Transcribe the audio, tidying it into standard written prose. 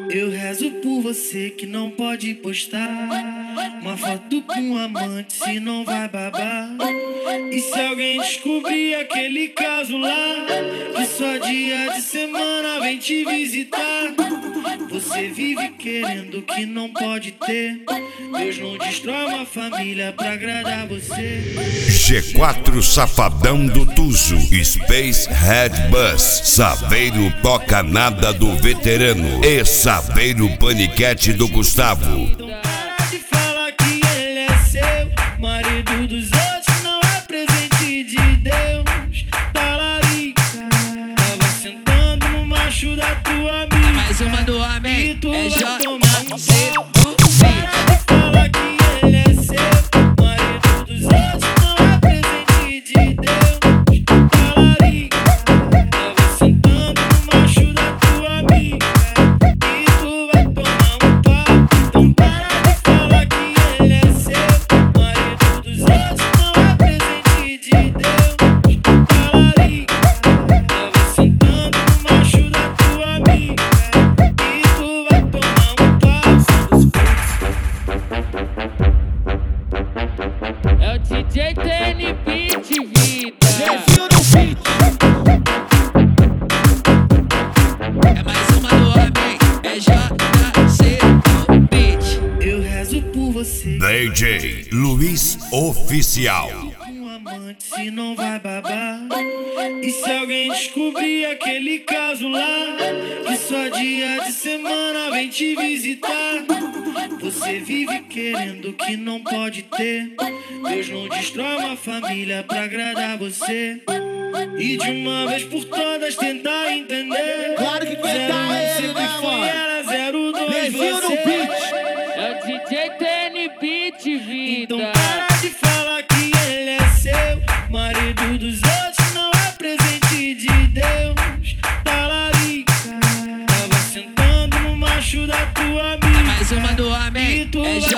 Eu rezo por você que não pode postar uma foto com um amante, se não vai babar. E se alguém descobrir aquele caso lá, que só dia de semana vem te visitar. Você vive querendo o que não pode ter. Deus não destrói uma família pra agradar você. G4 Safadão do Tuzo, Space Head Bus, Saveiro Toca Nada do Veterano e Saveiro Paniquete do Gustavo. Para de falar que ele é seu, marido dos outros não é presente de Deus. Talarica, tava sentando no macho da tua amiga. Mais uma do homem, E tu é vai J tomar um C pau. Para de falar que ele é seu, marido dos outros não é presente de Deus. Talarica, tava sentando no macho da tua amiga. E tu vai tomar um pau. Então para de falar que ele é seu, marido dos outros não é presente de Deus. Talarica, tava sentando no macho da tua amiga. E tu vai tomar um pau. É o DJ TN Beat, vida. É mais uma do homem, é JC Beat. Eu rezo por você. DJ Luiz Oficial. Um amante se não vai babar. E se alguém descobrir aquele caso lá, que só dia de semana vem te visitar. Você vive querendo o que não pode ter. Deus não destrói uma família pra agradar você. E de uma vez por todas tentar entender. Claro que aguenta 01 ele, sempre né, foi mano? ela, 02 Levinho no você. beat. É o DJ TN Beat, Então vida. para de falar que ele é seu, marido dos outros não é presente de Deus. Talarica, tava sentando no macho da tua amiga. Mais uma do E homem, tu é vai